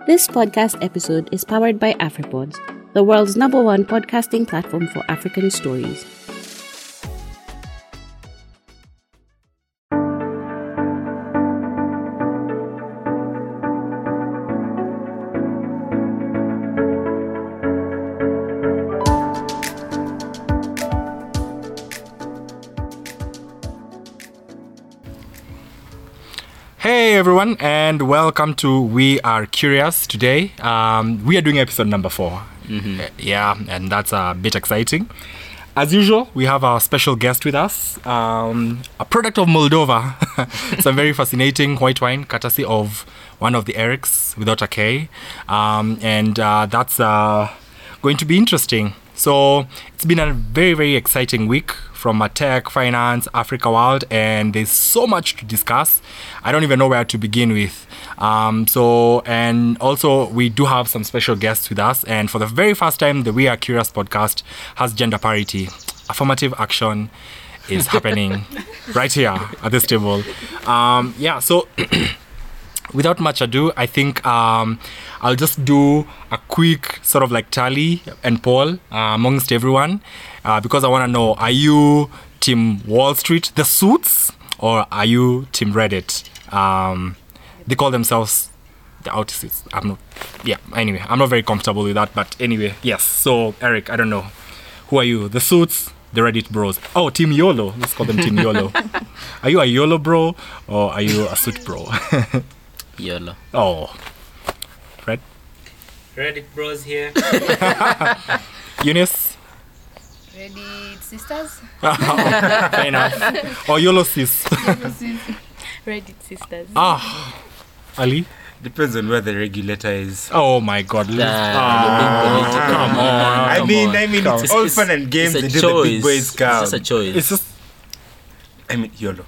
This podcast episode is powered by AfriPods, the world's #1 podcasting platform for African stories. Hey everyone, and welcome to We Are Curious today. We are doing episode number 4. Yeah, and that's a bit exciting. As usual, we have our special guest with us, a product of Moldova. Some very fascinating white wine, courtesy of one of the Erics without a K. And that's going to be interesting. So it's been a very, very exciting week from a tech, finance, Africa world, and there's so much to discuss. I don't even know where to begin with. And also we do have some special guests with us, and for the very first time, the We Are Curious podcast has gender parity. Affirmative action is happening right here at this table. So without much ado, I think I'll just do a quick sort of like tally and poll amongst everyone because I want to know, are you Team Wall Street, the suits, or are you Team Reddit? They call themselves the autists. I'm not very comfortable with that, but anyway, yes. So, Eric, I don't know. Who are you? The suits, the Reddit bros. Oh, Team YOLO. Let's call them Team YOLO. Are you a YOLO bro, or are you a suit bro? YOLO. Oh. Fred? Reddit bros here. Eunice? Reddit sisters. Fair enough. Or YOLO sis? Reddit sisters. Ali? Depends on where the regulator is. Oh my God. Come on. I mean, it's all fun and games until the big boys come. It's just a choice. It's just... YOLO.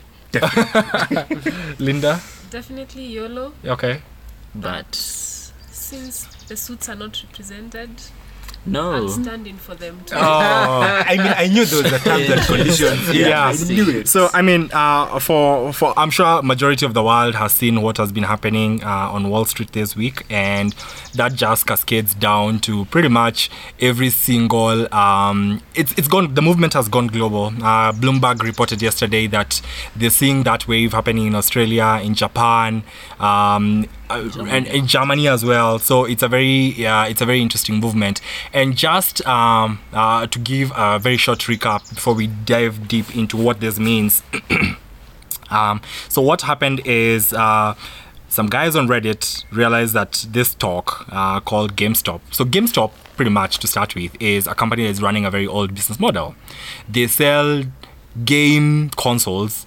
Linda? Definitely YOLO. Okay. But Since the suits are not represented, no. I'm standing for them too. I knew those were terms and conditions. Yeah. I knew it. So I mean, for I'm sure majority of the world has seen what has been happening on Wall Street this week, and that just cascades down to pretty much every single. It's gone. The movement has gone global. Bloomberg reported yesterday that they're seeing that wave happening in Australia, in Japan, and in Germany as well. So it's a very interesting movement. And just to give a very short recap before we dive deep into what this means. So what happened is some guys on Reddit realized that this stock called GameStop. So GameStop, pretty much to start with, is a company that is running a very old business model. They sell game consoles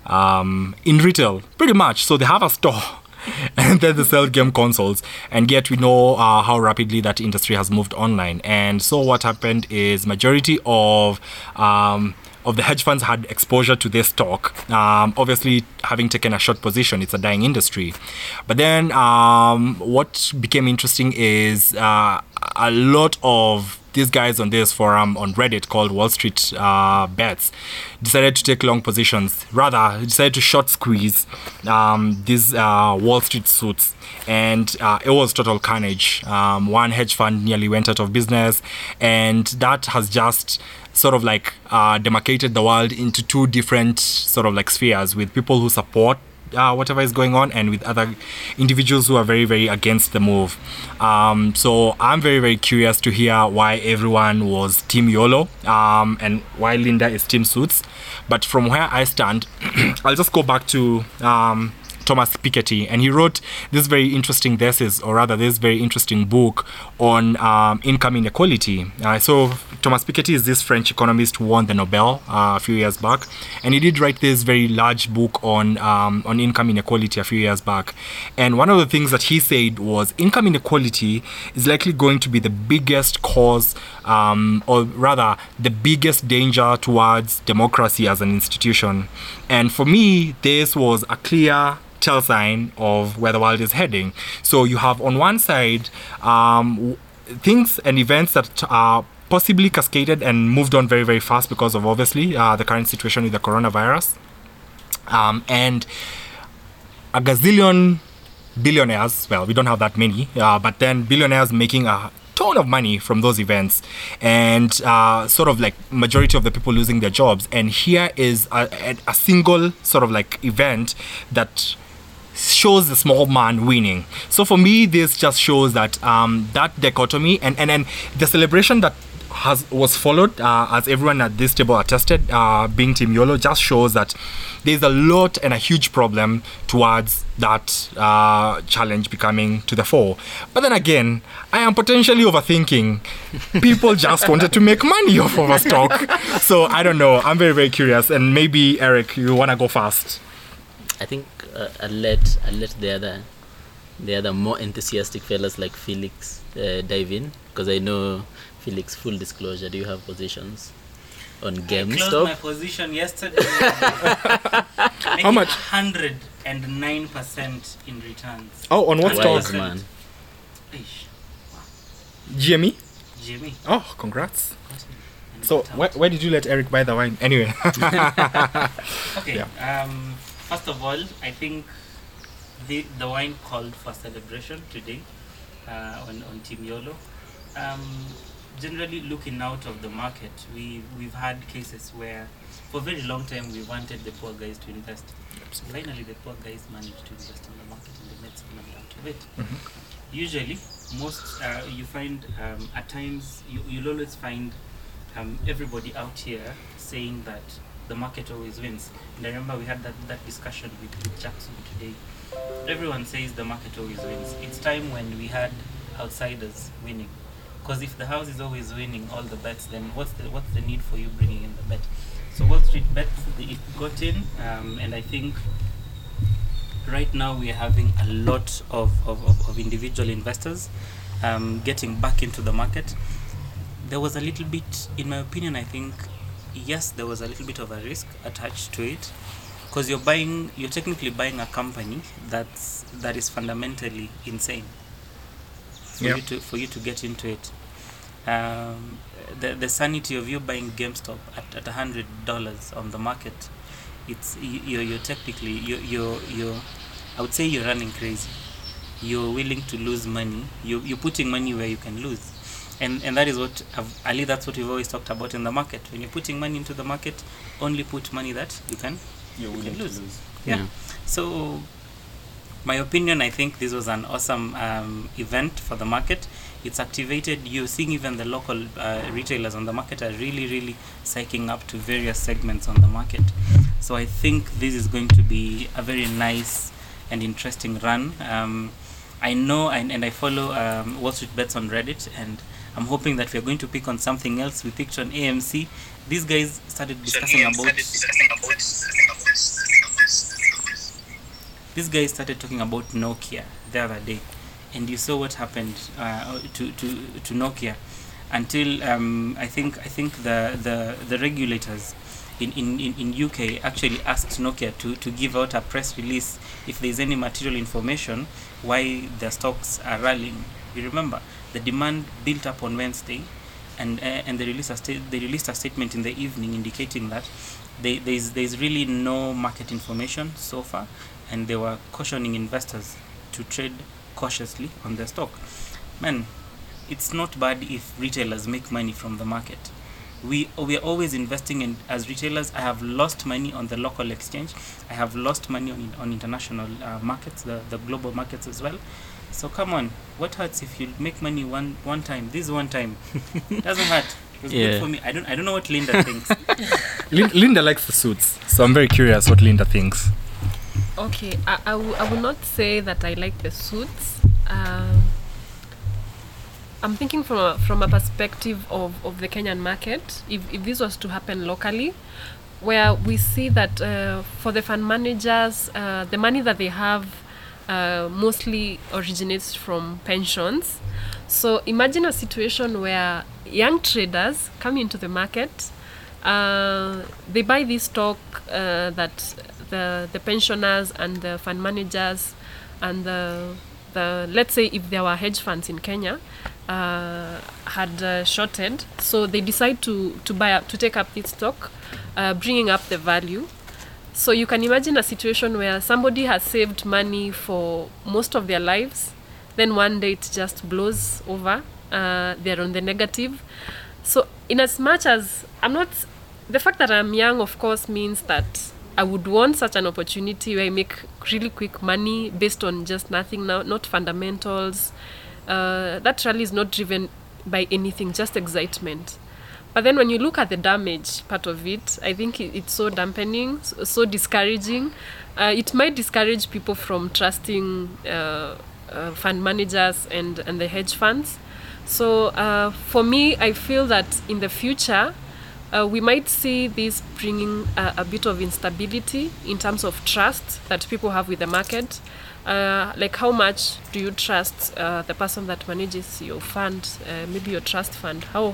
in retail, pretty much. So they have a store. And then they sell game consoles, and yet we know how rapidly that industry has moved online. And so what happened is majority of the hedge funds had exposure to this stock, obviously having taken a short position. It's a dying industry. But then what became interesting is a lot of these guys on this forum on Reddit called Wall Street Bets decided to take long positions. Rather, decided to short squeeze these Wall Street suits. And it was total carnage. One hedge fund nearly went out of business. And that has just sort of like demarcated the world into two different sort of like spheres, with people who support whatever is going on, and with other individuals who are very, very against the move. So I'm very, very curious to hear why everyone was Team YOLO and why Linda is Team Suits. But from where I stand, I'll just go back to Thomas Piketty, and he wrote this very interesting thesis, or rather this very interesting book on income inequality. So Thomas Piketty is this French economist who won the Nobel a few years back, and he did write this very large book on income inequality a few years back. And one of the things that he said was income inequality is likely going to be the biggest cause, or rather the biggest danger towards democracy as an institution. And for me, this was a clear tell sign of where the world is heading. So you have on one side things and events that are possibly cascaded and moved on very, very fast because of obviously the current situation with the coronavirus, and a gazillion billionaires, well, we don't have that many, but then billionaires making a ton of money from those events, and sort of like majority of the people losing their jobs. And here is a single sort of like event that shows the small man winning. So for me, this just shows that that dichotomy and the celebration that was followed, as everyone at this table attested, being Team YOLO, just shows that there's a lot and a huge problem towards that challenge becoming to the fore. But then again, I am potentially overthinking. People just wanted to make money off of a stock. So I don't know. I'm very, very curious. And maybe, Eric, you want to go first? I think I'll let the other more enthusiastic fellas like Felix dive in, because I know Felix, full disclosure, do you have positions on GameStop? I closed my position yesterday. How much? 109% in returns. Oh, on what Wise stock? man. Eish, GME? Jimmy. Oh, congrats. And So got out. where did you let Eric buy the wine? Anyway. Okay. Yeah. First of all, I think the wine called for celebration today on Team YOLO. Generally, looking out of the market, we've had cases where for a very long time we wanted the poor guys to invest. Finally, the poor guys managed to invest in the market and they made some money out of it. Usually, most you find at times you'll always find everybody out here saying that the market always wins. And I remember we had that discussion with Jackson today. Everyone says the market always wins. It's time when we had outsiders winning. Because if the house is always winning all the bets, then what's the need for you bringing in the bet? So Wall Street Bets, it got in, and I think right now we are having a lot of individual investors getting back into the market. There was a little bit, in my opinion, I think, yes, there was a little bit of a risk attached to it, because you're technically buying a company that is fundamentally insane. For you to get into it, the sanity of you buying GameStop at $100 on the market, you're technically I would say you're running crazy. You're willing to lose money. You're putting money where you can lose, and that is what Ali. That's what we've always talked about in the market. When you're putting money into the market, only put money that you can lose. Yeah. So, my opinion, I think this was an awesome event for the market. It's activated. You're seeing even the local retailers on the market are really psyching up to various segments on the market. So I think this is going to be a very nice and interesting run. I know and I follow Wall Street Bets on Reddit, and I'm hoping that we're going to pick on something else. We picked on AMC. These guys started discussing about... These guys started talking about Nokia the other day, and you saw what happened to Nokia until I think the regulators in UK actually asked Nokia to give out a press release if there's any material information why their stocks are rallying. You remember the demand built up on Wednesday, and they released a statement in the evening indicating that there's really no market information so far, and they were cautioning investors to trade cautiously on their stock. Man, it's not bad if retailers make money from the market. We are always investing in, as retailers. I have lost money on the local exchange. I have lost money on international markets, the global markets as well. So come on, what hurts if you make money one time? This one time doesn't hurt. It was good for me. I don't know what Linda thinks. Linda likes the suits, so I'm very curious what Linda thinks. Okay, I will not say that I like the suits. I'm thinking from a perspective of the Kenyan market. If this was to happen locally, where we see that for the fund managers, the money that they have mostly originates from pensions. So imagine a situation where young traders come into the market, they buy this stock that the pensioners and the fund managers and the let's say if there were hedge funds in Kenya had shorted, so they decide to take up this stock, bringing up the value. So you can imagine a situation where somebody has saved money for most of their lives, then one day it just blows over. They're on the negative. So in as much as the fact that I'm young, of course, means that I would want such an opportunity where I make really quick money based on just nothing now, not fundamentals. That rally is not driven by anything, just excitement. But then when you look at the damage part of it, I think it's so dampening, so discouraging. It might discourage people from trusting fund managers and the hedge funds. So for me, I feel that in the future, we might see this bringing a bit of instability in terms of trust that people have with the market. Like how much do you trust the person that manages your fund, maybe your trust fund? How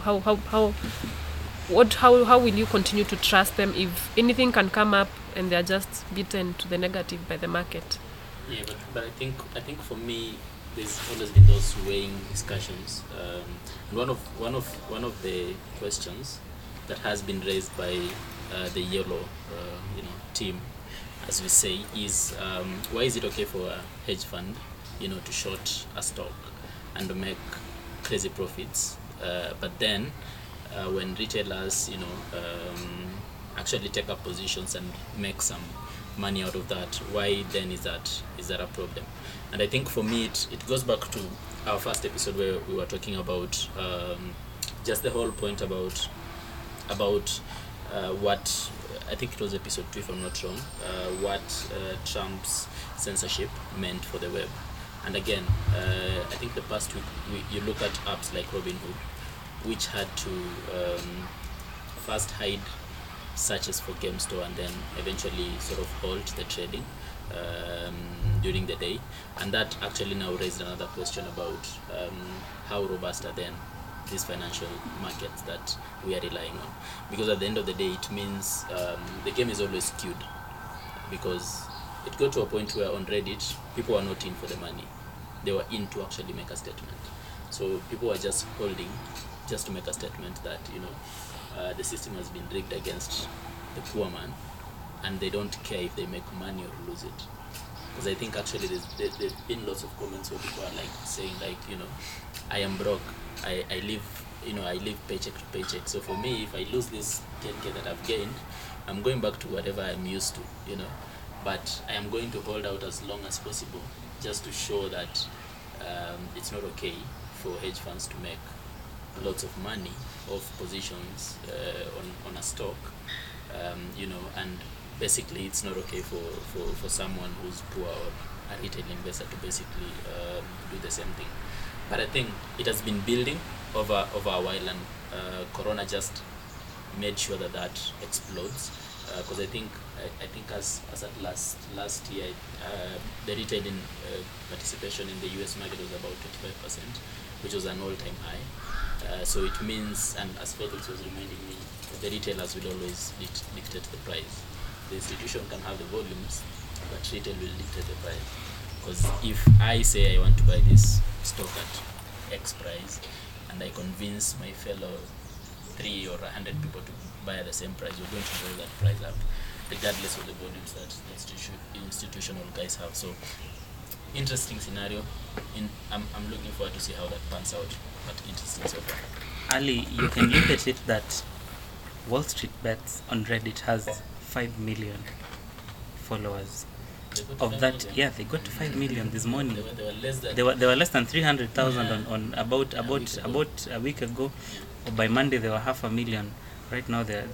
will you continue to trust them if anything can come up and they are just beaten to the negative by the market? Yeah, but I think for me, there's always been those weighing discussions. And one of the questions that has been raised by the yellow team, as we say, is why is it okay for a hedge fund to short a stock and to make crazy profits, but then when retailers actually take up positions and make some money out of that, why then is that a problem? And I think for me it goes back to our first episode where we were talking about just the whole point about what I think it was episode 2 if I'm not wrong, what Trump's censorship meant for the web. And again, I think the past week you look at apps like Robinhood, which had to first hide searches for GameStop and then eventually sort of halt the trading during the day. And that actually now raised another question about how robust are then these financial markets that we are relying on. Because at the end of the day, it means the game is always skewed, because it got to a point where on Reddit, people were not in for the money. They were in to actually make a statement. So people were just holding just to make a statement that, the system has been rigged against the poor man, and they don't care if they make money or lose it. Because I think actually there's been lots of comments where people are like saying like, I am broke, I live paycheck to paycheck. So for me, if I lose this 10K that I've gained, I'm going back to whatever I'm used to, But I am going to hold out as long as possible just to show that it's not okay for hedge funds to make lots of money off positions on a stock, and basically it's not okay for someone who's poor or a retail investor to basically do the same thing. But I think it has been building over a while, and Corona just made sure that explodes. Because I think as at last year, the retailing participation in the US market was about 25%, which was an all-time high. So it means, and as Felix was reminding me, the retailers will always dictate the price. The institution can have the volumes, but retail will dictate the price. Because if I say I want to buy this stock at X price, and I convince my fellow 3 or 100 people to buy at the same price, we're going to blow that price up, regardless of the volumes that the institutional guys have. So, interesting scenario. I'm looking forward to see how that pans out, but interesting so far. Ali, you can look at it that Wall Street Bets on Reddit has 5 million followers. Of that, million. Yeah, they got to 5 million this morning. They were less than 300,000 on about a week ago. By Monday they were 500,000. Right now they're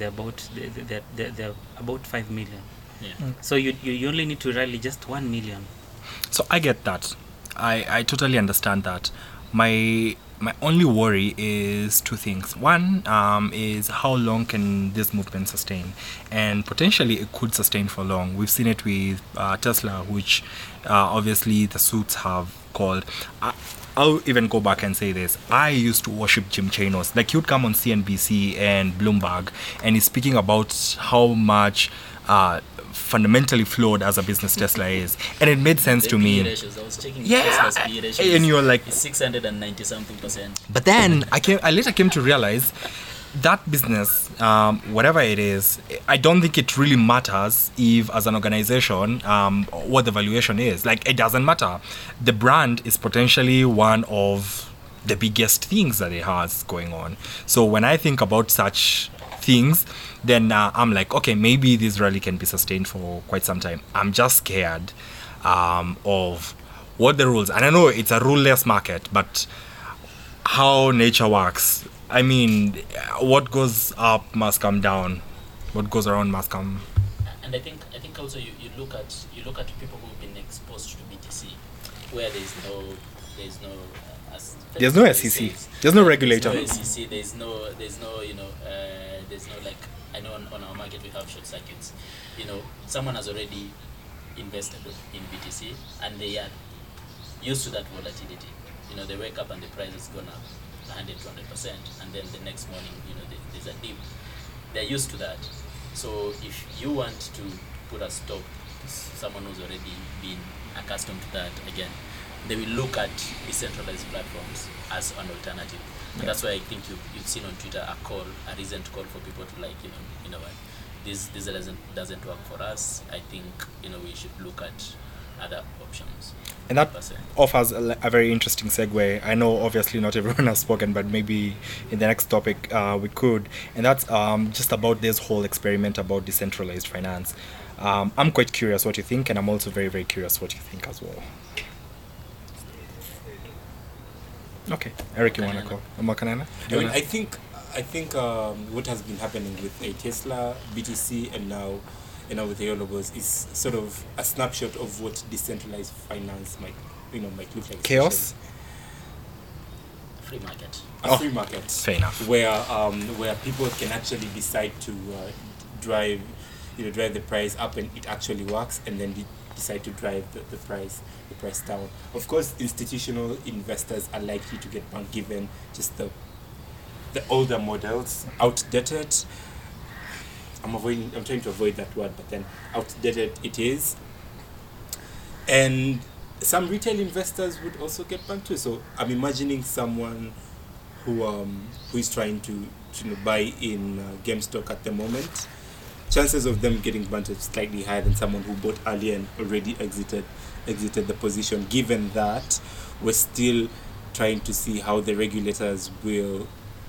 about 5 million. Yeah. So you only need to rally just 1 million. So I get that. I totally understand that. My only worry is two things. One is how long can this movement sustain, and potentially it could sustain for long. We've seen it with Tesla, which obviously the suits have called. I'll even go back and say this. I used to worship Jim Chanos. Like, he would come on CNBC and Bloomberg, and he's speaking about how much fundamentally flawed as a business Tesla is, and it made sense to me. Ratios, I was checking Tesla's PE ratios, and you're like, it's 690 something %. But then I later came to realize that business, whatever it is, I don't think it really matters if, as an organization, what the valuation is. Like, it doesn't matter. The brand is potentially one of the biggest things that it has going on. So when I think about such things, then I'm like, okay, maybe this rally can be sustained for quite some time. I'm just scared of what the rules, and I know it's a ruleless market, but how nature works. I mean, what goes up must come down. What goes around must come. And I think also you look at people who've been exposed to BTC, where there's no SEC, there's no regulator. There's no SEC, there's no like, I know on our market we have short circuits. Someone has already invested in BTC and they are used to that volatility. They wake up and the price has gone up 100-200%, and then the next morning, there's a dip. They're used to that. So if you want to put a stop to someone who's already been accustomed to that, again, they will look at decentralized platforms as an alternative. And that's why I think you've seen on Twitter a recent call for people to, like, you know what, this doesn't work for us. I think we should look at other options. And that offers a very interesting segue. I know obviously not everyone has spoken, but maybe in the next topic we could. And that's just about this whole experiment about decentralized finance. I'm quite curious what you think, and I'm also very, very curious what you think as well. Okay, Eric, you want to go? Makanana? I think what has been happening with a Tesla, BTC, and now with Eologos is sort of a snapshot of what decentralized finance might look like. Chaos. Free market. Free market. Fair enough. Where people can actually decide to drive the price up, and it actually works, and then decide to drive the price down. Of course, institutional investors are likely to get burned given just the older models, outdated. I'm trying to avoid that word, but then outdated it is. And some retail investors would also get burned too. So I'm imagining someone who is trying to buy in GameStop at the moment. Chances of them getting burnt are slightly higher than someone who bought earlier and already exited the position, given that we're still trying to see how the regulators will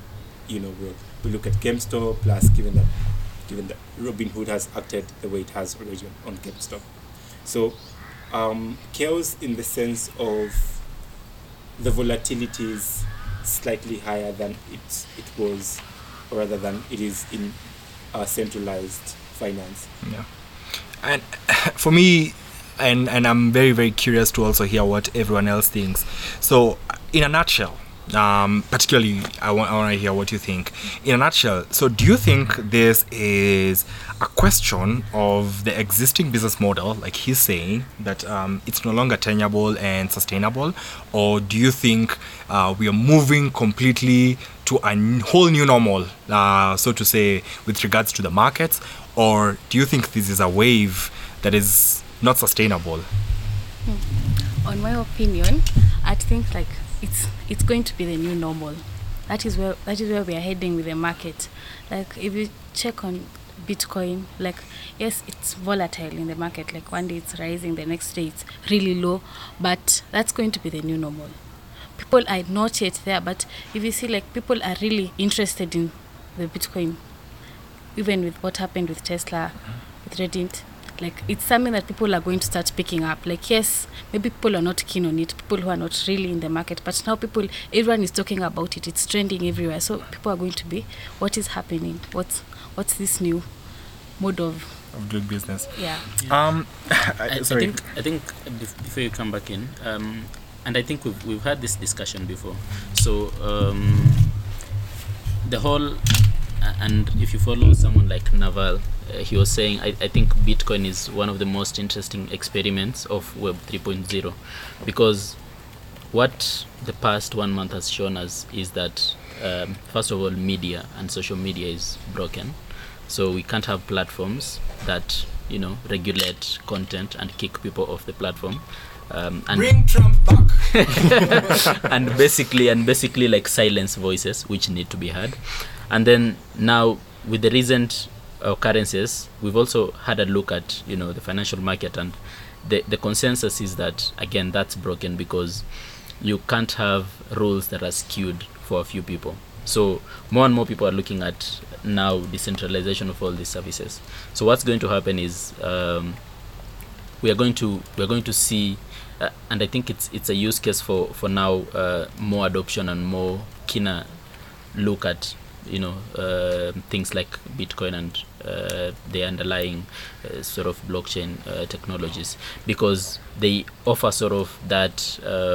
look at GameStop, plus given that Robinhood has acted the way it has already on GameStop. So chaos in the sense of the volatility is slightly higher than it was, or rather than it is in centralized finance. Yeah. And for me, and I'm very, very curious to also hear what everyone else thinks. So in a nutshell, particularly I want to hear what you think. In a nutshell, so do you think this is a question of the existing business model, like he's saying, that it's no longer tenable and sustainable, or do you think we are moving completely to a whole new normal, so to say, with regards to the markets, or do you think this is a wave that is not sustainable? On my opinion, I think like it's going to be the new normal. That is where we are heading with the market. Like if you check on Bitcoin, like yes, it's volatile in the market. Like one day it's rising, the next day it's really low, but that's going to be the new normal. People are not yet there, but if you see, like people are really interested in the Bitcoin, even with what happened with Tesla, with Reddit. Like it's something that people are going to start picking up. Like yes, maybe people are not keen on it, people who are not really in the market, but now everyone is talking about it. It's trending everywhere. So people are going to be, what is happening? What's this new mode of doing business? Yeah. I think before you come back in, and I think we've had this discussion before. So the whole, and if you follow someone like Naval, he was saying, I think Bitcoin is one of the most interesting experiments of Web 3.0, because what the past 1 month has shown us is that first of all, media and social media is broken. So we can't have platforms that regulate content and kick people off the platform. and Bring Trump back. and basically like silence voices which need to be heard. And then now with the recent occurrences, we've also had a look at the financial market, and the consensus is that again that's broken, because you can't have rules that are skewed for a few people. So more and more people are looking at now decentralization of all these services. So what's going to happen is we are going to see, and I think it's a use case for now, more adoption and more keener look at things like Bitcoin and the underlying sort of blockchain technologies, because they offer sort of that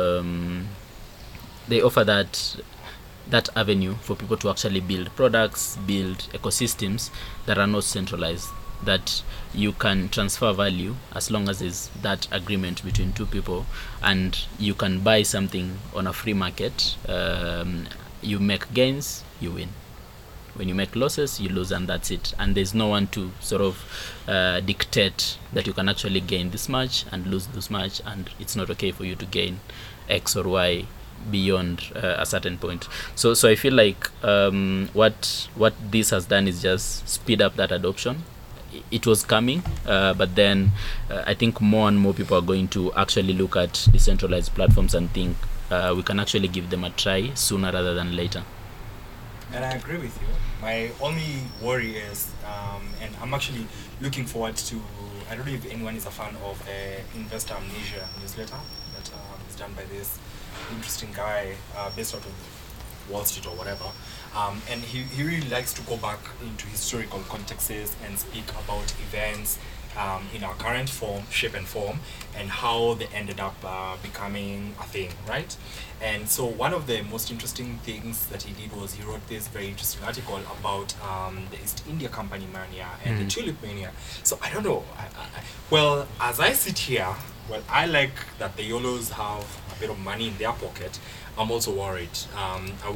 that avenue for people to actually build products, build ecosystems that are not centralized, that you can transfer value as long as there's that agreement between two people, and you can buy something on a free market. You make gains, you win. When you make losses, you lose, and that's it. And there's no one to sort of dictate that you can actually gain this much and lose this much, and it's not okay for you to gain X or Y beyond a certain point. So I feel like what this has done is just speed up that adoption. It was coming, but then I think more and more people are going to actually look at decentralized platforms and think we can actually give them a try sooner rather than later. And I agree with you. My only worry is, and I'm actually looking forward to, I don't know if anyone is a fan of Investor Amnesia newsletter that is done by this interesting guy based out of Wall Street or whatever. And he really likes to go back into historical contexts and speak about events in our current form, shape and form, and how they ended up becoming a thing, right? And so one of the most interesting things that he did was he wrote this very interesting article about the East India Company mania and the tulip mania. So I don't know. Well, as I sit here, well, I like that the YOLOs have a bit of money in their pocket. I'm also worried. Are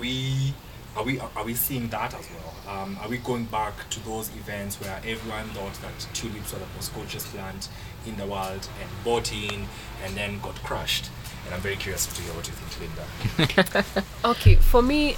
we seeing that as well? Are we going back to those events where everyone thought that tulips were the most gorgeous plant in the world and bought in and then got crushed? And I'm very curious to hear what you think, Linda. Okay, for me,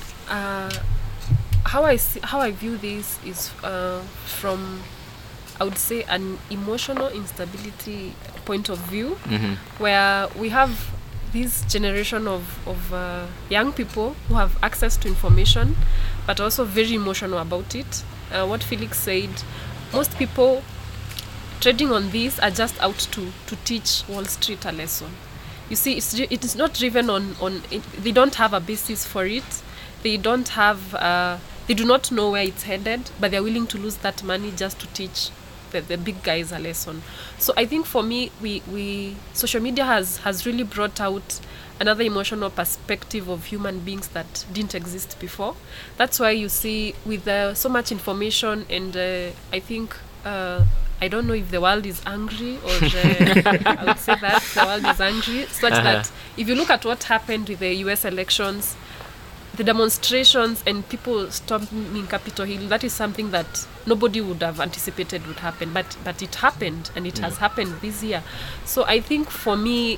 how I view this is from, I would say, an emotional instability point of view, where we have this generation of young people who have access to information, but also very emotional about it. What Felix said, most people trading on this are just out to teach Wall Street a lesson. You see, it is not driven on they don't have a basis for it. They don't have, they do not know where it's headed, but they're willing to lose that money just to teach the big guys a lesson. So I think for me, we social media has really brought out another emotional perspective of human beings that didn't exist before. That's why you see with so much information, and I think I don't know if the world is angry, or I would say that the world is angry, such that if you look at what happened with the US elections, the demonstrations and people storming Capitol Hill, that is something that nobody would have anticipated would happen, but it happened, and it has happened this year. So I think for me,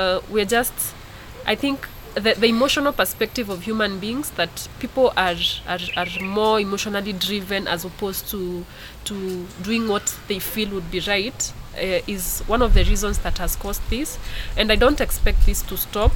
I think the emotional perspective of human beings, that people are more emotionally driven as opposed to doing what they feel would be right, is one of the reasons that has caused this. And I don't expect this to stop.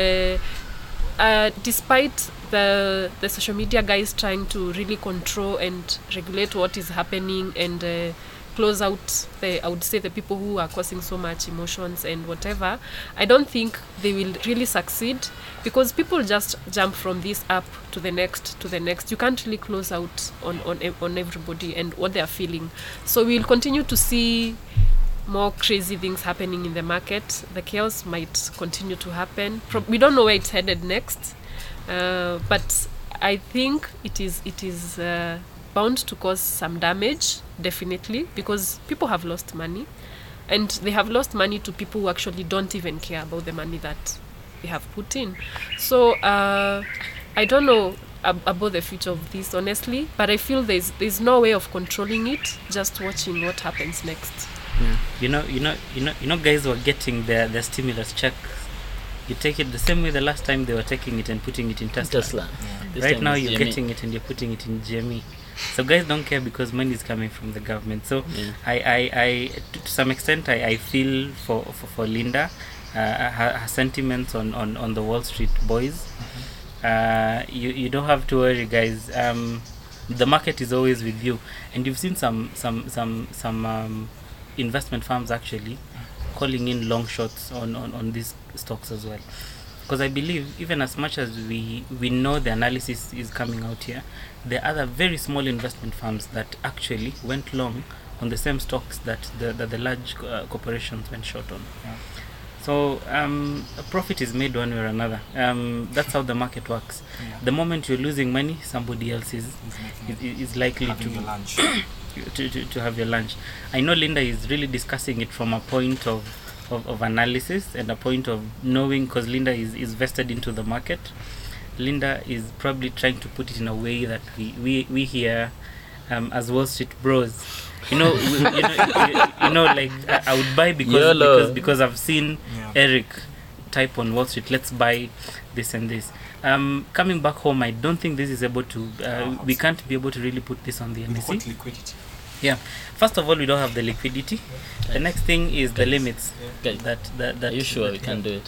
Despite the social media guys trying to really control and regulate what is happening and close out I would say the people who are causing so much emotions and whatever, I don't think they will really succeed, because people just jump from this up to the next. You can't really close out on everybody and what they are feeling. So we'll continue to see more crazy things happening in the market. The chaos might continue to happen. We don't know where it's headed next, but I think it is bound to cause some damage, definitely, because people have lost money, and they have lost money to people who actually don't even care about the money that they have put in. So I don't know about the future of this, honestly, but I feel there's no way of controlling it, just watching what happens next. Guys were getting their stimulus check. You take it the same way the last time they were taking it and putting it in Tesla. This Right time now it's you're GME. getting it and you're putting it in GME. So guys don't care because money is coming from the government. So I to some extent I feel for Linda, her sentiments on the Wall Street boys. You don't have to worry, guys. The market is always with you, and you've seen some investment firms actually calling in long shots on these stocks as well. Because I believe even as much as we know the analysis is coming out here, there are other very small investment firms that actually went long on the same stocks that the large corporations went short on. So a profit is made one way or another. That's how the market works. The moment you're losing money, somebody else is likely to have your lunch. I know Linda is really discussing it from a point of analysis and a point of knowing, because Linda is vested into the market. Linda is probably trying to put it in a way that we here as Wall Street bros, like I would buy because I've seen Eric type on Wall Street, let's buy this and this. Coming back home, I don't think this is able to we can't be able to really put this on the NSE. Liquidity. Yeah, first of all, we don't have the liquidity. The next thing is the limits. That Are you sure we can do it?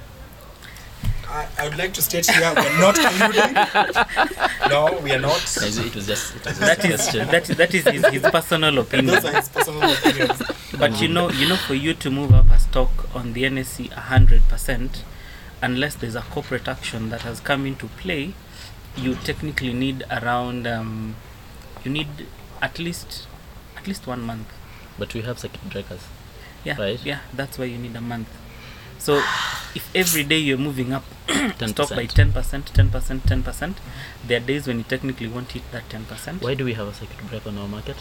I would like to state here we're not colluding. No, we are not. It was just that is his personal opinion. Those are his personal opinions. But for you to move up a stock on the NSE 100%, unless there's a corporate action that has come into play, you technically need around you need at least 1 month. But we have circuit breakers. Yeah, right? Yeah, that's why you need a month. So if every day you're moving up stock by 10%, 10%, there are days when you technically won't hit that 10%. Why do we have a circuit breaker on our market?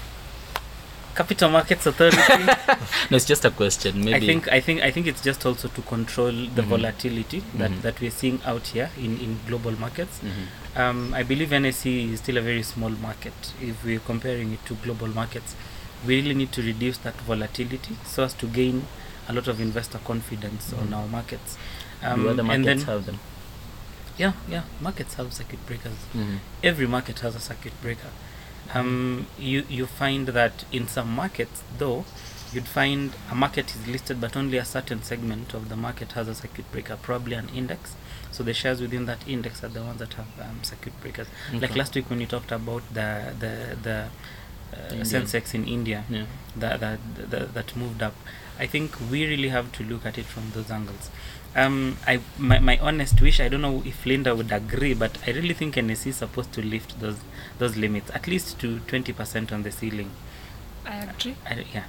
Capital Markets Authority. No, it's just a question. Maybe I think it's just also to control the volatility that we're seeing out here in global markets. I believe NSE is still a very small market. If we're comparing it to global markets, we really need to reduce that volatility so as to gain a lot of investor confidence on our markets. Do other markets have them? Yeah, markets have circuit breakers. Every market has a circuit breaker. You find that in some markets, though, you'd find a market is listed but only a certain segment of the market has a circuit breaker, probably an index. So the shares within that index are the ones that have circuit breakers. Like last week when you talked about the Sensex in India, that moved up. I think we really have to look at it from those angles. My honest wish, I don't know if Linda would agree, but I really think NSE is supposed to lift those limits at least to 20% on the ceiling. I agree. Yeah.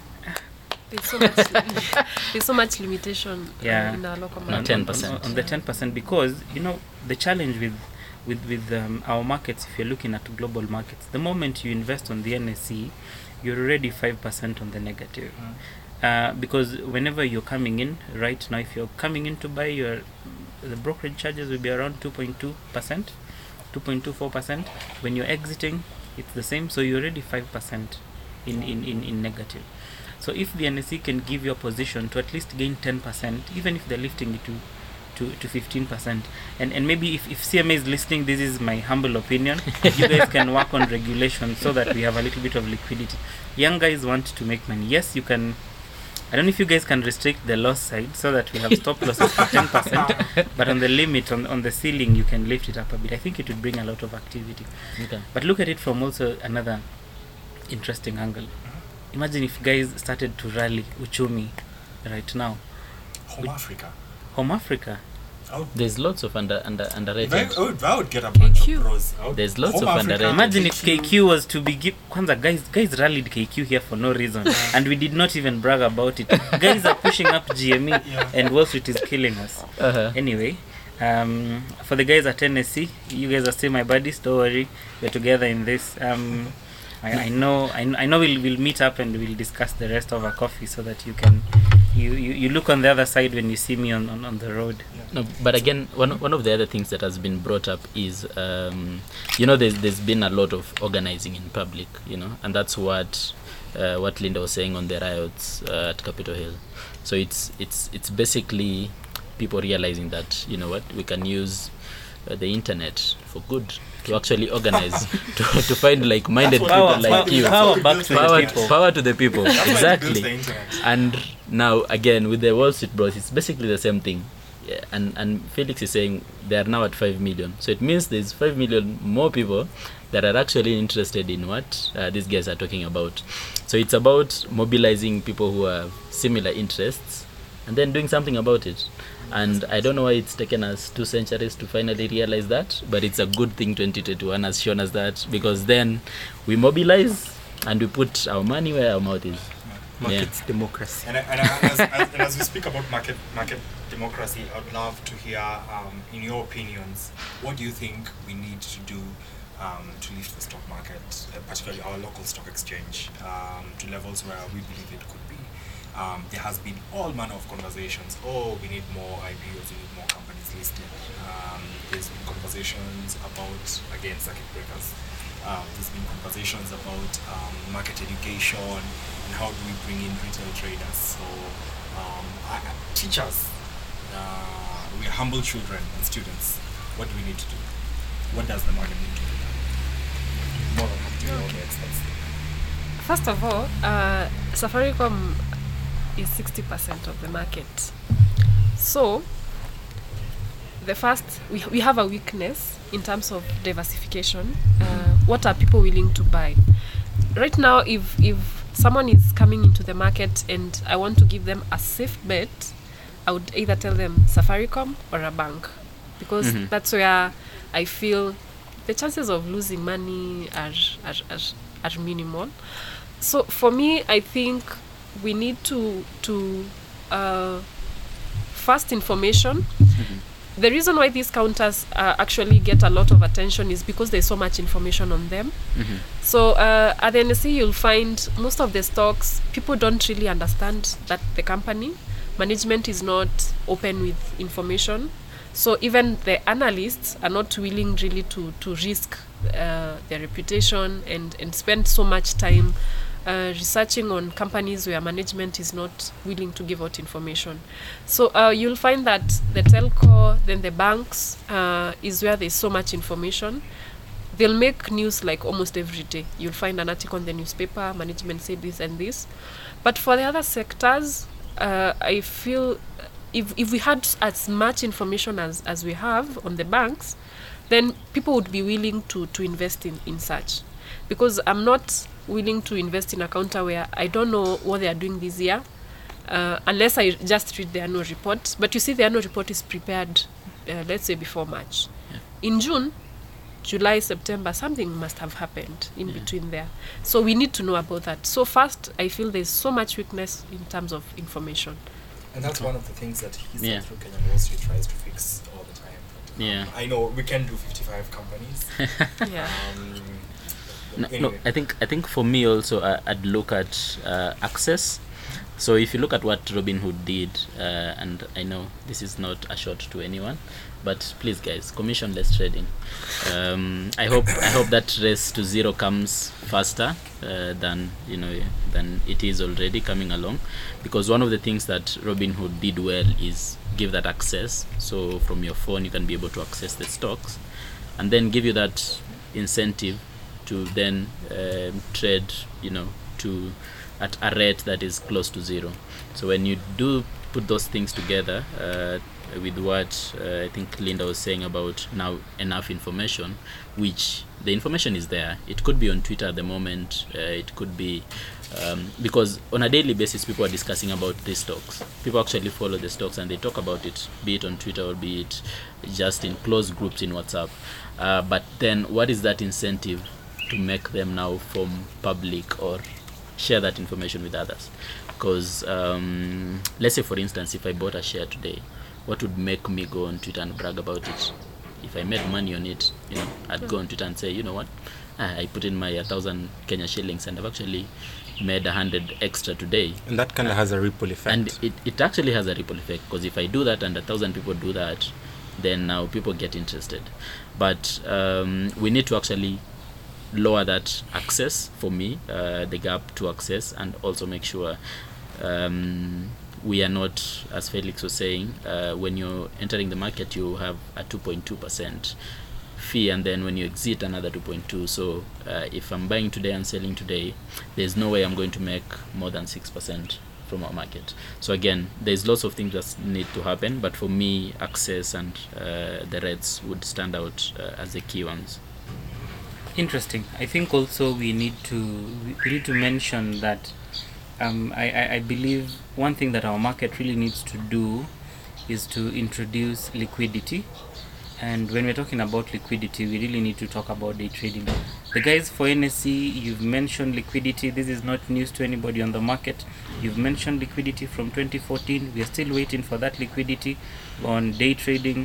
There's so much limitation in our local market. 10%. On the 10%, because the challenge with our markets, if you're looking at global markets, the moment you invest on the NSE, you're already 5% on the negative. Because whenever you're coming in, right now, if you're coming in to buy, the brokerage charges will be around 2.2%, 2.24%. When you're exiting, it's the same. So you're already 5% in negative. So if the NSE can give you a position to at least gain 10%, even if they're lifting it to 15%, and maybe if CMA is listening, this is my humble opinion, you guys can work on regulation so that we have a little bit of liquidity. Young guys want to make money. Yes, you can. I don't know if you guys can restrict the loss side so that we have stop losses for 10%, but on the limit, on the ceiling, you can lift it up a bit. I think it would bring a lot of activity. Okay. But look at it from also another interesting angle. Imagine if guys started to rally Uchumi right now. Home Africa. There's lots of underrated. I would get a bunch of pros. There's lots of underrated. Imagine if KQ was to be Kwanza, guys rallied KQ here for no reason, and we did not even brag about it. Guys are pushing up GME, and Wall Street is killing us. Anyway, for the guys at NSE, you guys are still my buddies. Don't worry, we're together in this. I know we'll meet up and we'll discuss the rest of our coffee so that you can you look on the other side when you see me on the road. No, but again, one of the other things that has been brought up is there's been a lot of organizing in public, and that's what what Linda was saying on the riots at Capitol Hill. So it's basically people realizing that, you know what, we can use the internet for good, to actually organize, to find like-minded people like you. Power to the people. Exactly. And now again with the Wall Street Bros, it's basically the same thing. Yeah, and Felix is saying they are now at 5 million. So it means there's 5 million more people that are actually interested in what these guys are talking about. So it's about mobilizing people who have similar interests and then doing something about it. And I don't know why it's taken us 2 centuries to finally realize that, but it's a good thing 2021 has shown us that, because then we mobilize and we put our money where our mouth is. Market democracy. And as we speak about market democracy, I would love to hear, in your opinions, what do you think we need to do to lift the stock market, particularly our local stock exchange, to levels where we believe it could be? There has been all manner of conversations. Oh, we need more IPOs, we need more companies listed. There's been conversations about, again, circuit breakers. There's been conversations about market education and how do we bring in retail traders. So teachers, we're humble children and students. What do we need to do? What does the market need to do? More than happy to hear all the experts. First of all, Safaricom is 60% of the market. So the first, we have a weakness in terms of diversification. What are people willing to buy? Right now, if someone is coming into the market and I want to give them a safe bet, I would either tell them Safaricom or a bank, because that's where I feel the chances of losing money are minimal. So for me, I think we need to first information. The reason why these counters actually get a lot of attention is because there's so much information on them. So at the NSE, you'll find most of the stocks, people don't really understand that the company management is not open with information. So even the analysts are not willing really to risk their reputation and spend so much time researching on companies where management is not willing to give out information. So you'll find that the telco, then the banks, is where there's so much information. They'll make news like almost every day. You'll find an article in the newspaper, management said this and this. But for the other sectors, I feel if we had as much information as we have on the banks, then people would be willing to invest in such. Because I'm not willing to invest in a counter where I don't know what they are doing this year, unless I just read the annual report. But you see, the annual report is prepared, let's say, before March. In June, July, September, something must have happened in between there. So we need to know about that. So first, I feel there's so much weakness in terms of information. And that's one of the things that through Kenyan Wall Street tries to fix all the time. But, I know we can do 55 companies. No, I think for me also, I'd look at access. So if you look at what Robinhood did, and I know this is not a shot to anyone, but please guys, commissionless trading. I hope that race to zero comes faster than it is already coming along, because one of the things that Robinhood did well is give that access. So from your phone you can be able to access the stocks, and then give you that incentive to then trade, at a rate that is close to zero. So when you do put those things together, with what I think Linda was saying about now enough information, which the information is there. It could be on Twitter at the moment. It could be because on a daily basis people are discussing about these stocks. People actually follow the stocks and they talk about it, be it on Twitter or be it just in closed groups in WhatsApp. But then what is that incentive to make them now form public or share that information with others? Because let's say, for instance, if I bought a share today, what would make me go on Twitter and brag about it? If I made money on it, I'd go on Twitter and say, you know what, I put in my 1,000 Kenya shillings and I've actually made 100 extra today. And that kind of has a ripple effect. And it actually has a ripple effect, because if I do that and 1,000 people do that, then now people get interested. But we need to actually lower that access for me, the gap to access, and also make sure we are not, as Felix was saying, when you're entering the market, you have a 2.2% fee, and then when you exit, another 2.2. So if I'm buying today and selling today, there's no way I'm going to make more than 6% from our market. So again, there's lots of things that need to happen, but for me, access and the rates would stand out as the key ones. Interesting. I think also we need to mention that I believe one thing that our market really needs to do is to introduce liquidity. And when we're talking about liquidity, we really need to talk about day trading. The guys for NSE, you've mentioned liquidity. This is not news to anybody on the market. You've mentioned liquidity from 2014. We are still waiting for that liquidity on day trading.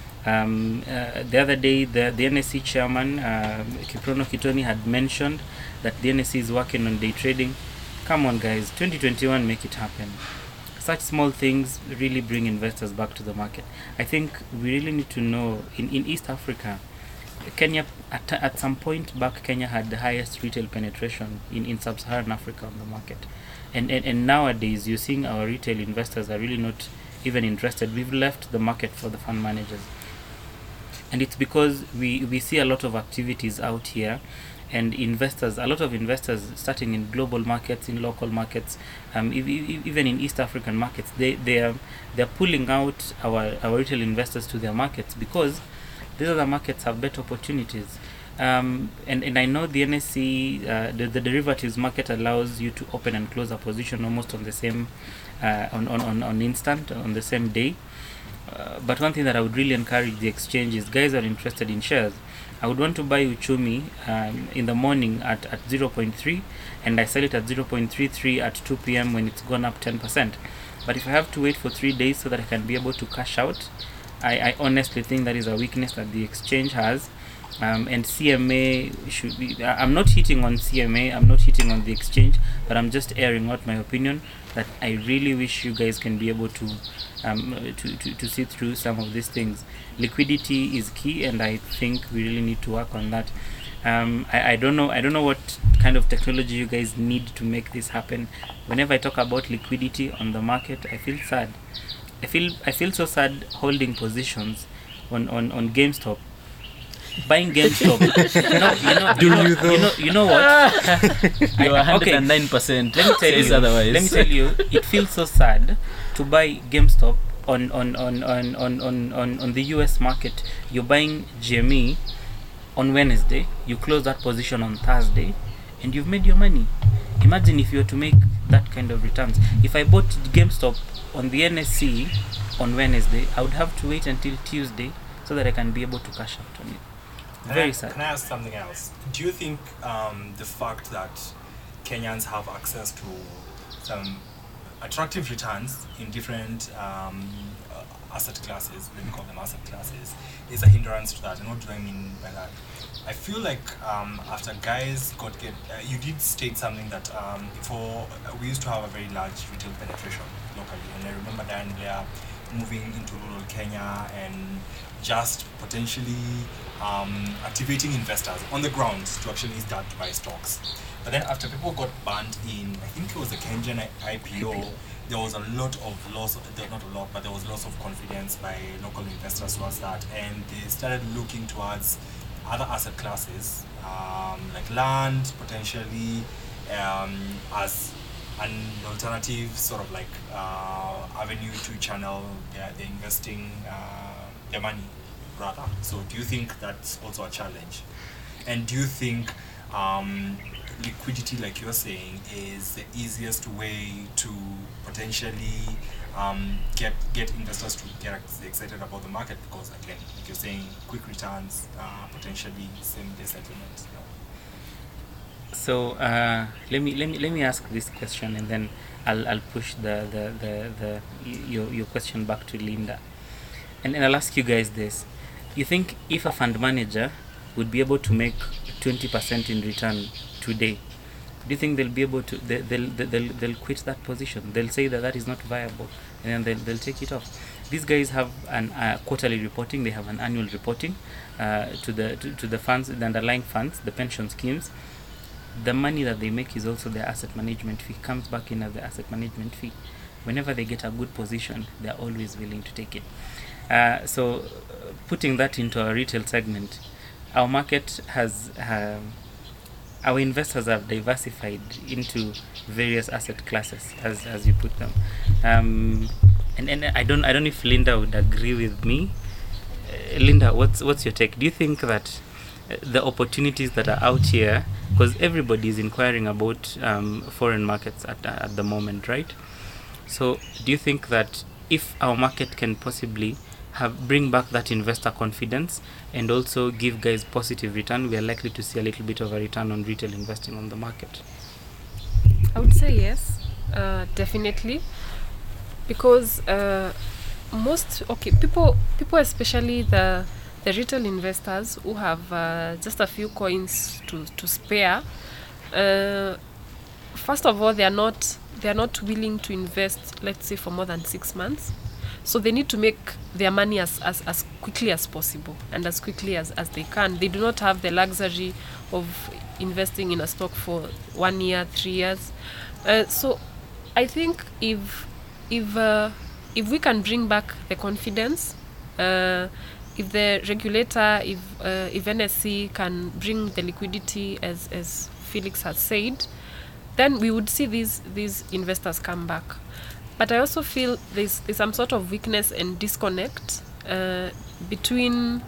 The other day, the NSE chairman, Kiprono Kitoni, had mentioned that the NSE is working on day trading. Come on, guys, 2021, make it happen. Such small things really bring investors back to the market. I think we really need to know, in East Africa, Kenya, at some point back, Kenya had the highest retail penetration in sub-Saharan Africa on the market. And nowadays, you're seeing our retail investors are really not even interested. We've left the market for the fund managers. And it's because we see a lot of activities out here, and a lot of investors starting in global markets, in local markets, even in East African markets, they're pulling out our retail investors to their markets because these other markets have better opportunities. And I know the NSE, the derivatives market allows you to open and close a position almost on the same, on instant, on the same day. But one thing that I would really encourage the exchange is, guys are interested in shares. I would want to buy Uchumi in the morning at 0.3, and I sell it at 0.33 at 2 p.m. when it's gone up 10%. But if I have to wait for 3 days so that I can be able to cash out, I honestly think that is a weakness that the exchange has. And CMA should be, I'm not hitting on CMA, I'm not hitting on the exchange, but I'm just airing out my opinion that I really wish you guys can be able to see through some of these things. Liquidity is key, and I think we really need to work on that. I don't know what kind of technology you guys need to make this happen. Whenever I talk about liquidity on the market, I feel sad. I feel so sad holding positions on GameStop. Buying GameStop. you know what? You are 109%. Let me tell you, it feels so sad to buy GameStop on the US market. You're buying GME on Wednesday, you close that position on Thursday, and you've made your money. Imagine if you were to make that kind of returns. If I bought GameStop on the NSE on Wednesday, I would have to wait until Tuesday so that I can be able to cash out on it. Very sad. Can I ask something else? Do you think the fact that Kenyans have access to some attractive returns in different asset classes, let me call them asset classes, is a hindrance to that? And what do I mean by that? I feel like after guys you did state something that before we used to have a very large retail penetration locally, and I remember Diane Blair moving into rural Kenya and just potentially activating investors on the ground to actually start to buy stocks. But then after people got banned in, I think it was the Kenyan IPO, there was a lot of loss, not a lot, but there was loss of confidence by local investors towards that, and they started looking towards other asset classes, like land, potentially, as an alternative sort of like avenue to channel their investing, their money, rather. So do you think that's also a challenge? And do you think liquidity, like you're saying, is the easiest way to potentially get investors to get excited about the market? Because again, like you're saying, quick returns, potentially same-day settlements. So let me ask this question, and then I'll push your question back to Linda, and I'll ask you guys this: you think if a fund manager would be able to make 20% in return today, do you think they'll be able to they'll quit that position? They'll say that is not viable, and then they'll take it off. these guys have an quarterly reporting. They have an annual reporting to the funds, the underlying funds, the pension schemes. The money that they make is also their asset management fee, comes back in as the asset management fee. Whenever they get a good position, they're always willing to take it. So putting that into our retail segment, our market has our investors have diversified into various asset classes, as you put them. And I don't know if Linda would agree with me. Linda, what's your take? Do you think that the opportunities that are out here, because everybody is inquiring about foreign markets at the moment, right? So do you think that if our market can possibly bring back that investor confidence and also give guys positive return, we are likely to see a little bit of a return on retail investing on the market? I would say yes, definitely, because people, especially the retail investors who have just a few coins to spare. First of all, they are not willing to invest, let's say, for more than 6 months. So they need to make their money as quickly as possible and as quickly as they can. They do not have the luxury of investing in a stock for 1 year, 3 years. So I think if we can bring back the confidence, if the regulator, if NSE can bring the liquidity as Felix has said, then we would see these investors come back. But I also feel there's some sort of weakness and disconnect between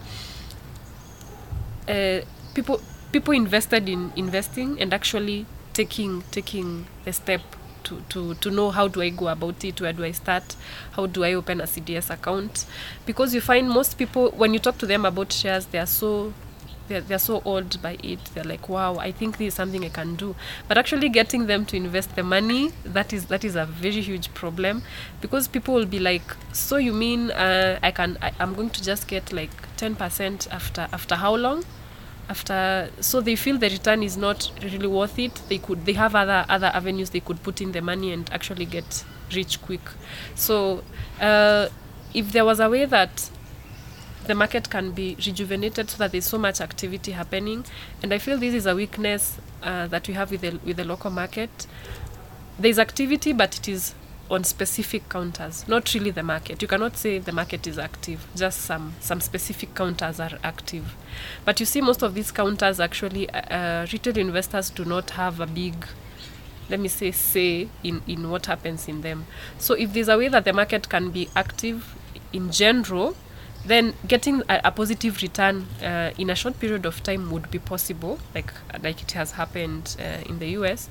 people invested in investing and actually taking the step to know, how do I go about it, where do I start, how do I open a CDS account? Because you find most people, when you talk to them about shares, they're so awed by it. They're like, wow, I think this is something I can do. But actually getting them to invest the money, that is a very huge problem, because people will be like, so you mean I'm going to just get like 10% after how long? So they feel the return is not really worth it. They have other avenues they could put in the money and actually get rich quick. So if there was a way that the market can be rejuvenated so that there's so much activity happening, and I feel this is a weakness that we have with the local market. There's activity, but it is on specific counters, not really the market. You cannot say the market is active, just some specific counters are active. But you see most of these counters actually, retail investors do not have a big, let me say in what happens in them. So if there's a way that the market can be active in general, then getting a positive return in a short period of time would be possible, like it has happened in the US.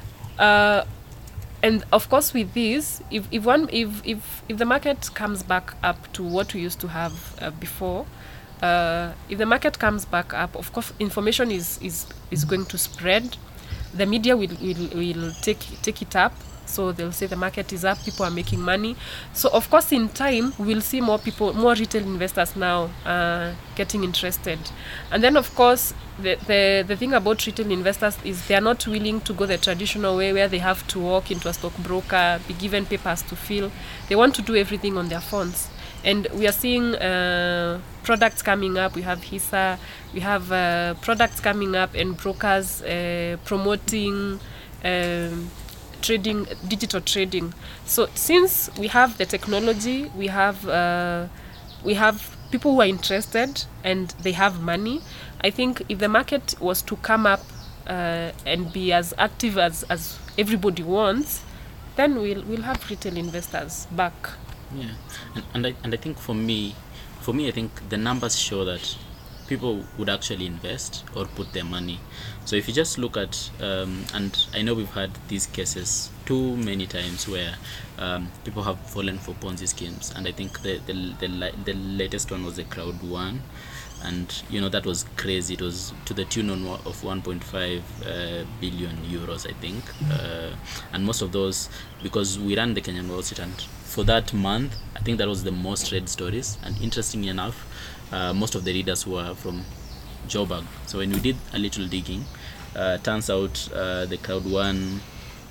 And of course, with this, if the market comes back up to what we used to have before, if the market comes back up, of course, information is going to spread. The media will take it up. So they'll say the market is up, people are making money. So of course, in time, we'll see more retail investors now getting interested. And then of course, the thing about retail investors is they are not willing to go the traditional way where they have to walk into a stockbroker, be given papers to fill. They want to do everything on their phones. And we are seeing products coming up. We have HISA, we have products coming up and brokers promoting trading, digital trading. So since we have the technology, we have people who are interested and they have money. I think if the market was to come up and be as active as everybody wants, then we'll have retail investors back. Yeah, and I think for me, I think the numbers show that people would actually invest or put their money. So if you just look at, and I know we've had these cases too many times where people have fallen for Ponzi schemes, and I think the latest one was the Crowd1, and that was crazy. It was to the tune of 1.5 billion euros, I think, and most of those, because we ran the Kenyan Wall Street, and for that month, I think that was the most read stories. And interestingly enough, most of the readers were from Joburg. So when we did a little digging, turns out the Crowd1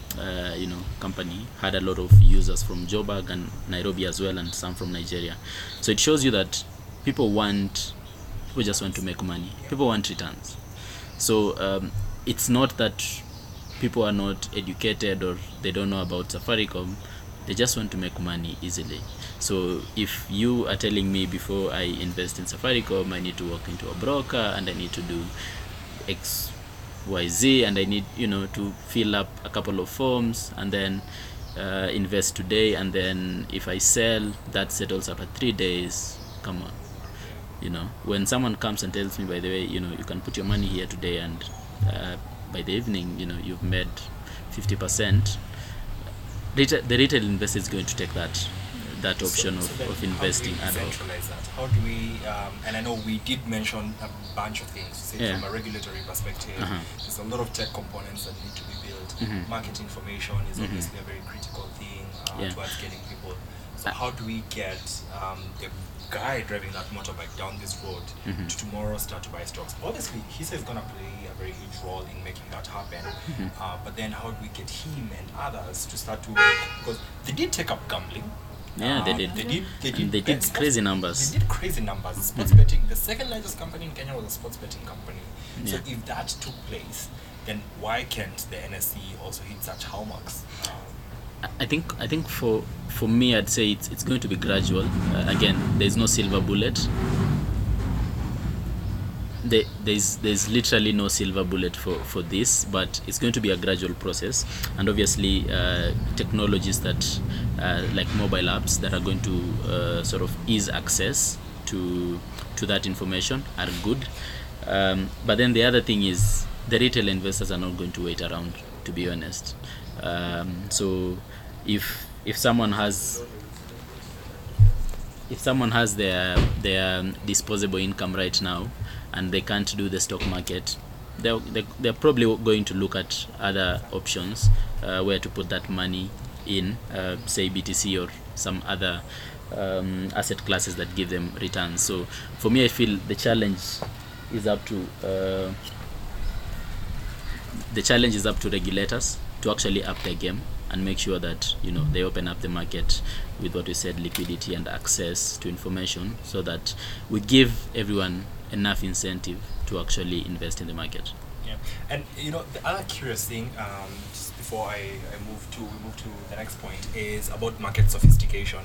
company had a lot of users from Joburg and Nairobi as well, and some from Nigeria. So it shows you that people just want to make money. People want returns. So it's not that people are not educated or they don't know about Safaricom. They just want to make money easily. So if you are telling me before I invest in Safaricom, I need to walk into a broker and I need to do X, Y, Z, and I need to fill up a couple of forms and then invest today, and then if I sell, that settles up at 3 days. Come on. When someone comes and tells me, by the way, you can put your money here today and by the evening, you've made 50%, the retail investor is going to take that option of investing ad hoc. That? How do we, and I know we did mention a bunch of things, say from a regulatory perspective, there's a lot of tech components that need to be built. Market information is obviously a very critical thing towards getting people. So how do we get the guy driving that motorbike down this road to tomorrow start to buy stocks? Obviously, he says going to play a very huge role in making that happen. But then how do we get him and others to start to, because they did take up gambling. Yeah, they did crazy numbers. They did crazy numbers. Sports betting, the second largest company in Kenya was a sports betting company. So if that took place, then why can't the NSE also hit such hallmarks? I think for me, I'd say it's going to be gradual. Again, there's no silver bullet. There's literally no silver bullet for this, but it's going to be a gradual process. And obviously, technologies that like mobile apps that are going to sort of ease access to that information are good. But then the other thing is the retail investors are not going to wait around, to be honest. So if someone has their disposable income right now and they can't do the stock market, they're probably going to look at other options where to put that money in, say BTC or some other asset classes that give them returns. So for me, I feel the challenge is up to regulators to actually up their game and make sure that they open up the market with what we said, liquidity and access to information, so that we give everyone enough incentive to actually invest in the market. Yeah, and the other curious thing, just before we move to the next point, is about market sophistication.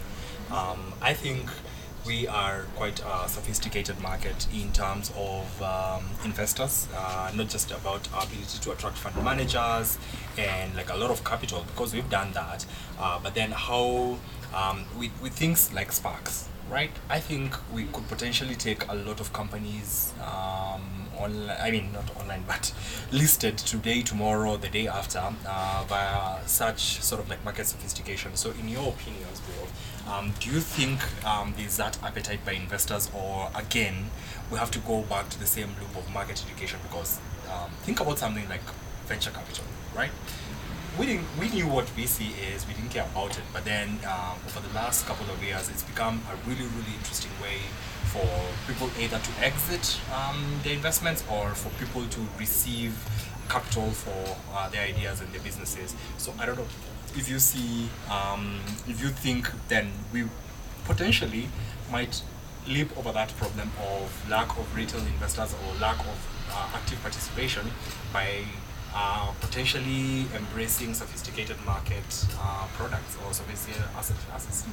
I think we are quite a sophisticated market in terms of investors, not just about our ability to attract fund managers and like a lot of capital, because we've done that, but then how with things like Sparks, right? I think we could potentially take a lot of companies online, I mean not online, but listed today, tomorrow, the day after, via such sort of like market sophistication. So in your opinions, bro, do you think there's that appetite by investors, or again we have to go back to the same loop of market education? Because think about something like venture capital, right? We knew what VC is, we didn't care about it, but then over the last couple of years it's become a really, really interesting way for people either to exit their investments or for people to receive capital for their ideas and their businesses. So I don't know if you see, if you think then we potentially might leap over that problem of lack of retail investors or lack of active participation by potentially embracing sophisticated market products or sophisticated asset classes.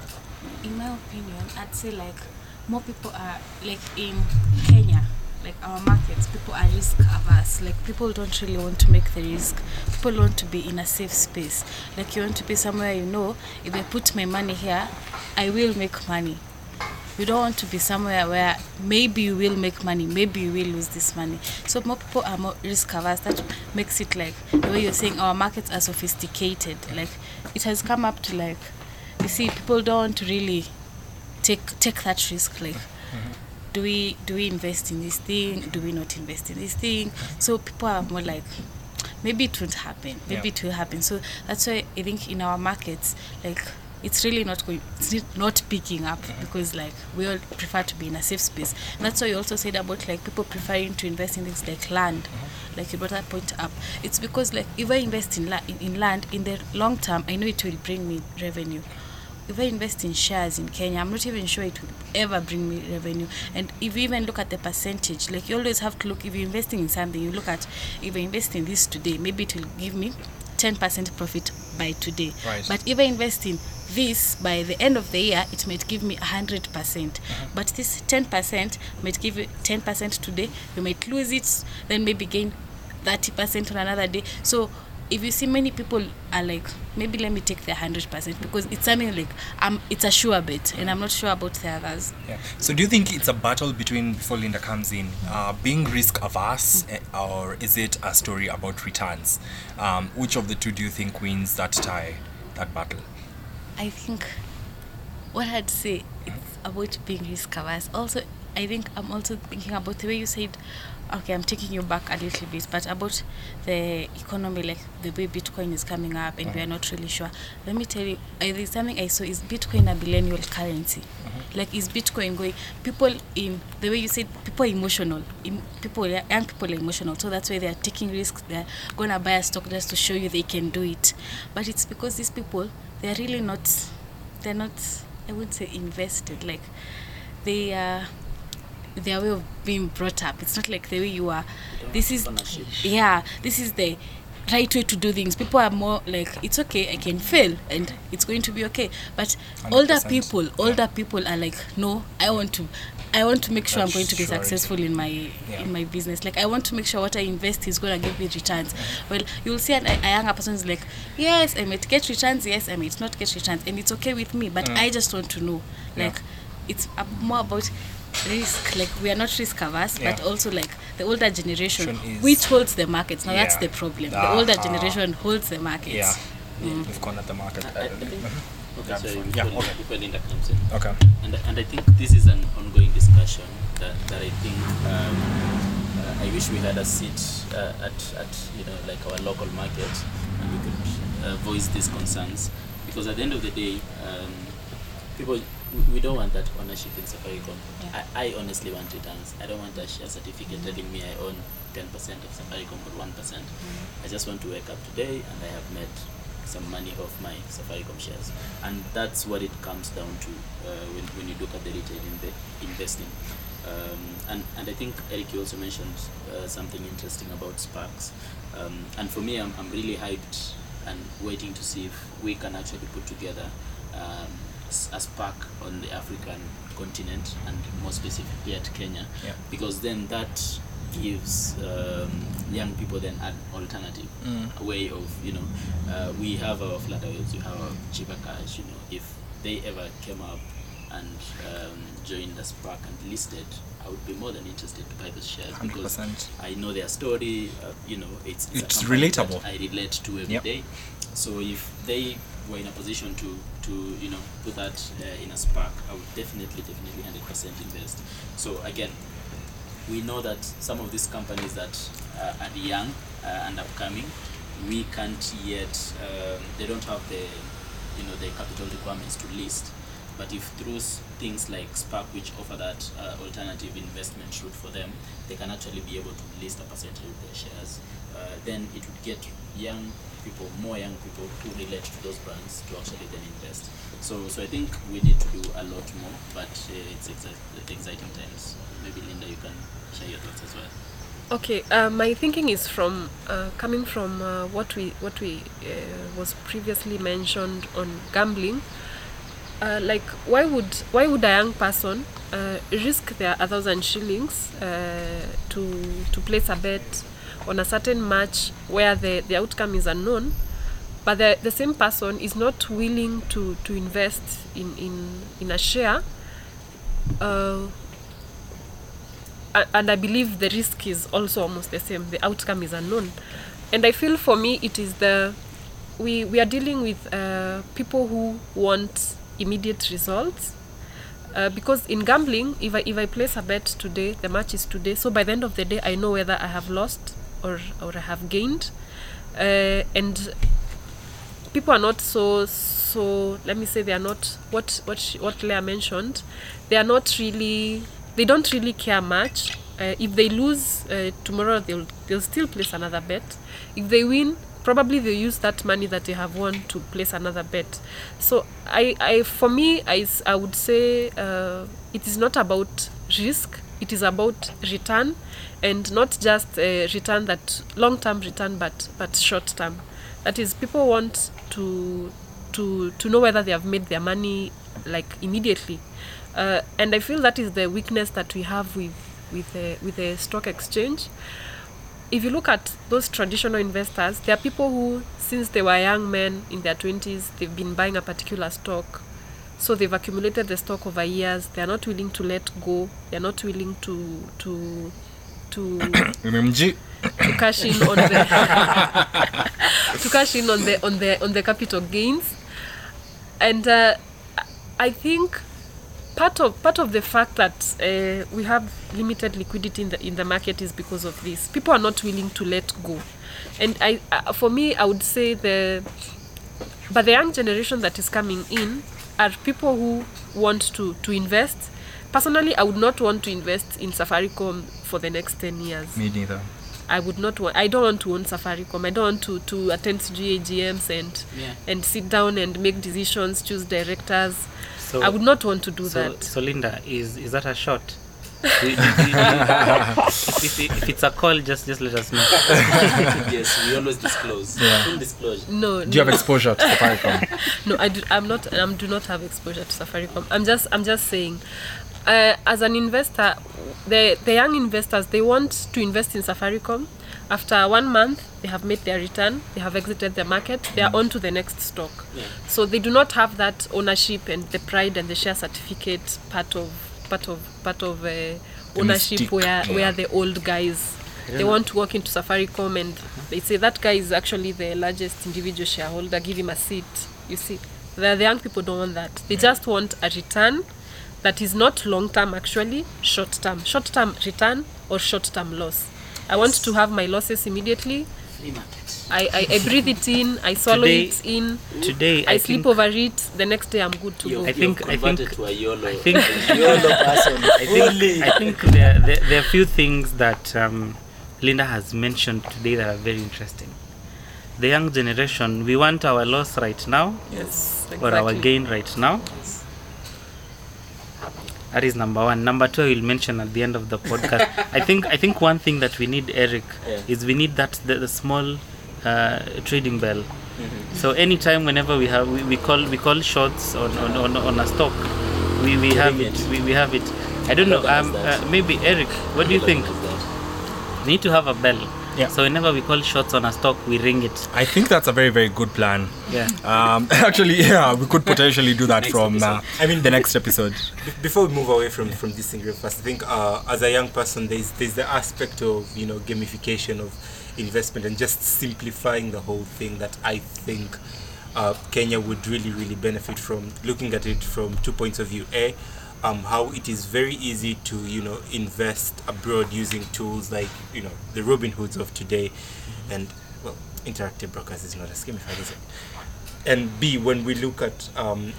In my opinion, I'd say like more people are like in Kenya, like our markets, people are risk averse. Like people don't really want to make the risk. People want to be in a safe space. Like you want to be somewhere if I put my money here, I will make money. You don't want to be somewhere where maybe you will make money, maybe you will lose this money. So more people are more risk averse. That makes it like the way you're saying our markets are sophisticated. Like it has come up to like, you see, people don't really take that risk. Like, do we invest in this thing? Do we not invest in this thing? So people are more like, maybe it won't happen. Maybe it will happen. So that's why I think in our markets, like it's really not picking up, because like we all prefer to be in a safe space. And that's why you also said about like people preferring to invest in things like land. Like you brought that point up. It's because like if I invest in land in the long term, I know it will bring me revenue. If I invest in shares in Kenya, I'm not even sure it will ever bring me revenue. And if you even look at the percentage, like you always have to look, if you're investing in something, you look at, if I invest in this today, maybe it will give me 10% profit by today. Right. But if I invest in this, by the end of the year, it might give me 100%. But this 10% might give you 10% today, you might lose it, then maybe gain 30% on another day. So if you see many people are like, maybe let me take the 100%, because it's something like it's a sure bet, and I'm not sure about the others. Yeah. So do you think it's a battle between, before Linda comes in, being risk averse, or is it a story about returns? Which of the two do you think wins that battle? I think what I'd say it's about being risk averse. Also, I think I'm also thinking about the way you said, okay, I'm taking you back a little bit, but about the economy, like the way Bitcoin is coming up, and we are not really sure. Let me tell you, there's something I saw, is Bitcoin a millennial currency? Like, is Bitcoin going, people in, the way you said, people are emotional, young people are emotional, so that's why they are taking risks, they're going to buy a stock just to show you they can do it. But it's because these people, they're really not, they're not, I wouldn't say invested, like, they are, their way of being brought up. It's not like the way you are. This is the right way to do things. People are more like, it's okay, I can fail and it's going to be okay. But 100%. older people are like, no, I want to make sure I'm going to be successful in my business. Like, I want to make sure what I invest is going to give me returns. Well, you'll see a younger person is like, yes, I might get returns, yes, I might not get returns, and it's okay with me, but I just want to know. Like, it's more about risk. Like, we are not risk averse, but also like the older generation, which holds the markets. Now that's the problem. The older generation holds the markets. We've gone at the market. Before Linda comes in. Okay. And I think this is an ongoing discussion that I think I wish we had a seat at like our local market, and we could voice these concerns, because at the end of the day, people, we don't want that ownership in Safaricom. I honestly want returns. I don't want a share certificate telling me I own 10% of Safaricom or 1%. I just want to wake up today and I have made some money off my Safaricom shares. And that's what it comes down to when you look at the retail investing. And I think, Eric, you also mentioned something interesting about Sparks. And for me, I'm really hyped and waiting to see if we can actually put together a spark on the African continent, and more specifically at Kenya, because then that gives young people then an alternative, a way of, we have our Flutterwaves, we have our Chipper Cash, if they ever came up and joined the spark and listed, I would be more than interested to buy those shares, 100%. Because I know their story, it's relatable. I relate to every day. So if they were in a position to put that in a spark, I would definitely 100% invest. So again, we know that some of these companies that are young and upcoming, we can't yet, they don't have the capital requirements to list. But if through things like Spark, which offer that alternative investment route for them, they can actually be able to list a percentage of their shares, then it would get more young people who relate to those brands to actually then invest. So I think we need to do a lot more, but it's exciting times. Maybe Linda, you can share your thoughts as well. Okay, my thinking is from coming from what we was previously mentioned on gambling. Like, why would a young person risk their 1,000 shillings to place a bet on a certain match where the outcome is unknown, but the same person is not willing to invest in a share, and I believe the risk is also almost the same. The outcome is unknown, and I feel for me it is we are dealing with people who want immediate results, because in gambling, if I place a bet today, the match is today, so by the end of the day I know whether I have lost or I have gained, and people are not so. Let me say they are not what Leah mentioned. They are not really. They don't really care much. If they lose tomorrow, they'll still place another bet. If they win, probably they'll use that money that they have won to place another bet. So for me, I would say it is not about risk. It is about return, and not just return, that long-term return, but short-term. That is, people want to know whether they have made their money like immediately, and I feel that is the weakness that we have with the stock exchange. If you look at those traditional investors, there are people who, since they were young men in their 20s, they've been buying a particular stock. So they've accumulated the stock over years. They are not willing to let go. They are not willing to cash in on the capital gains. And I think part of the fact that we have limited liquidity in the market is because of this. People are not willing to let go. And for me, I would say the young generation that is coming in are people who want to invest. Personally, I would not want to invest in Safaricom for the next 10 years. Me neither. I don't want to own Safaricom. I don't want to attend GAGMs and sit down and make decisions, choose directors. So I would not want to do that. So Linda, is that a shot? If it's a call, just let us know. Yes, we always disclose. Full disclosure. No. Do you have exposure to Safaricom? No, I do not have exposure to Safaricom. I'm just saying, as an investor, the young investors, they want to invest in Safaricom. After 1 month, they have made their return. They have exited the market. They are on to the next stock. Yeah. So they do not have that ownership and the pride and the share certificate part of ownership where the old guys, they want to walk into Safaricom and they say that guy is actually the largest individual shareholder, give him a seat. You see, the young people don't want that. They just want a return that is not long-term, actually, short-term return or short-term loss. I want to have my losses immediately. I breathe it in, I swallow it in. Today, I sleep over it. The next day, I'm good to go. I think to a YOLO. I think there are a few things that Linda has mentioned today that are very interesting. The young generation, we want our loss right now, yes, exactly. Or our gain right now. Yes. That is number one. Number two, I will mention at the end of the podcast. I think one thing that we need, Eric, is we need the small trading bell. Mm-hmm. So anytime, whenever we call shots on a stock, we have it. We have it. I don't know. Maybe Eric, what do you think? We need to have a bell. Yeah. So whenever we call shots on a stock, we ring it. I think that's a very, very good plan. Yeah. Actually, we could potentially do that from the next episode. Before we move away from this thing real fast, I think as a young person, there's the aspect of gamification of investment and just simplifying the whole thing that I think Kenya would really, really benefit from, looking at it from 2 points of view. How it is very easy to invest abroad using tools like the Robinhoods of today, and Interactive Brokers is not as gamified, is it? And B, when we look at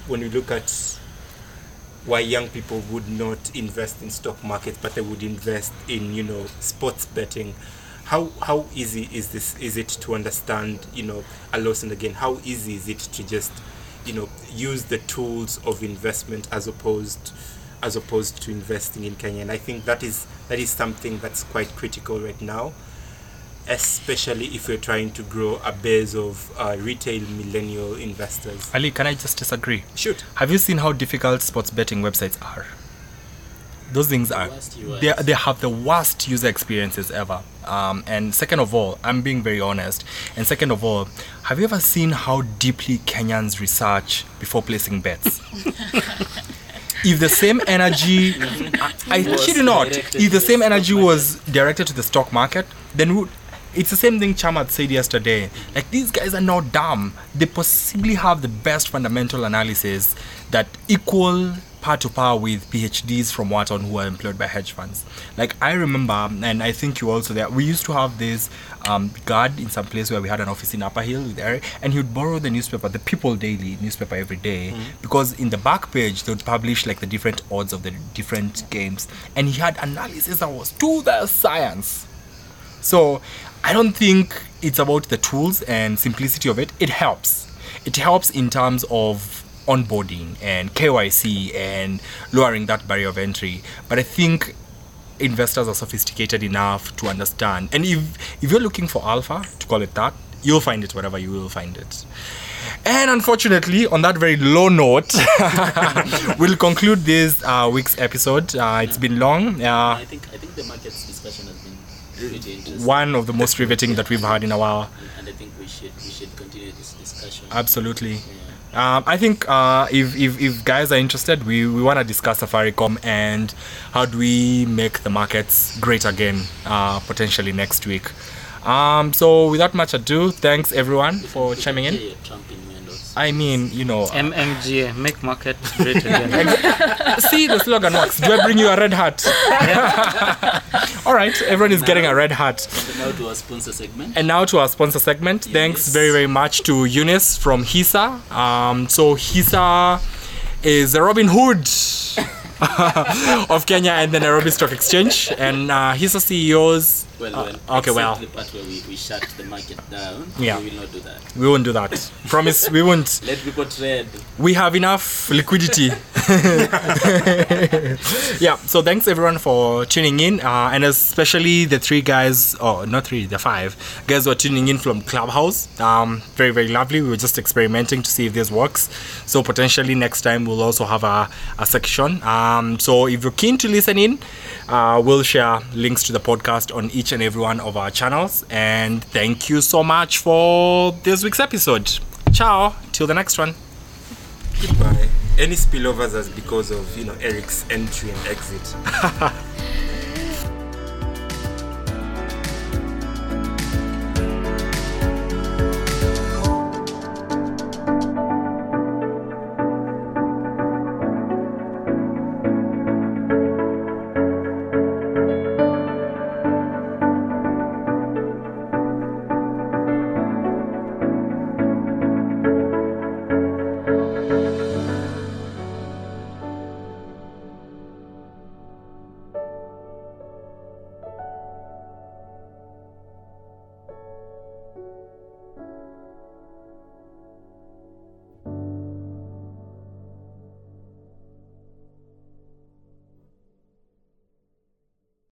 why young would not invest in stock markets, but they would invest in sports betting. How easy is it to understand a loss and a gain? How easy is it to just use the tools of investment as opposed to investing in Kenya? And I think that is something that's quite critical right now, especially if we're trying to grow a base of retail millennial investors. Ali, can I just disagree? Shoot. Have you seen how difficult sports betting websites are? Those things are, they have the worst user experiences ever. And second of all, I'm being very honest. And second of all, have you ever seen how deeply Kenyans research before placing bets? If the same energy, I kid you not, if the same energy was directed to the stock market, then it's the same thing Chamat said yesterday. Like, these guys are not dumb. They possibly have the best fundamental analysis that equal par to par with PhDs from Wharton who are employed by hedge funds. Like I remember, and I think you also there, we used to have this guard in some place where we had an office in Upper Hill with Eric, and he would borrow the newspaper, the People Daily newspaper every day, because in the back page they would publish like the different odds of the different games, and he had analysis that was to the science. So I don't think it's about the tools and simplicity of it. It helps. It helps in terms of onboarding and KYC and lowering that barrier of entry. But I think investors are sophisticated enough to understand. And if you're looking for alpha, to call it that, you'll find it wherever you will find it. And unfortunately, on that very low note, we'll conclude this week's episode. It's been long. I think the markets discussion has been pretty interesting. One of the most riveting that we've had in a while. And I think we should continue this discussion. Absolutely. I think if guys are interested, we want to discuss Safaricom and how do we make the markets great again, potentially next week. So without much ado, thanks everyone for chiming in. I mean, you know, MMGA, make market great again. See, the slogan works. Do I bring you a red hat? All right, everyone is getting a red hat. And now to our sponsor segment. Yes. Thanks very, very much to Eunice from HISA. So HISA is the Robin Hood of Kenya and the Nairobi Stock Exchange. And HISA CEOs... The part where we shut the market down, yeah. We will not do that. We won't do that. Promise, we won't. Let people trade. We have enough liquidity. Yeah, so thanks everyone for tuning in, and especially the the 5 guys who are tuning in from Clubhouse. Very, very lovely. We were just experimenting to see if this works. So potentially next time we'll also have a section. So if you're keen to listen in, we'll share links to the podcast on each and every one of our channels. And thank you so much for this week's episode. Ciao, till the next one. Goodbye. Any spillovers as because of Eric's entry and exit.